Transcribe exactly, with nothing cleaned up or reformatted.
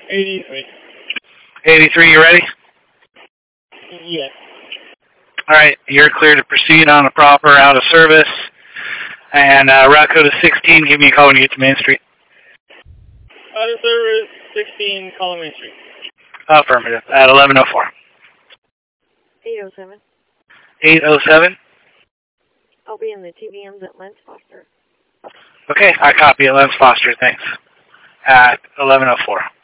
eighty-three. eighty-three, you ready? Yeah. All right, you're clear to proceed on a proper out of service. And uh, route code is sixteen. Give me a call when you get to Main Street. Out of service, sixteen, calling Main Street. Affirmative. At eleven oh four. eight oh seven. eight oh seven? I'll be in the T V Ms at Lance Foster. Okay, I copy at Lance Foster. Thanks. At eleven oh four.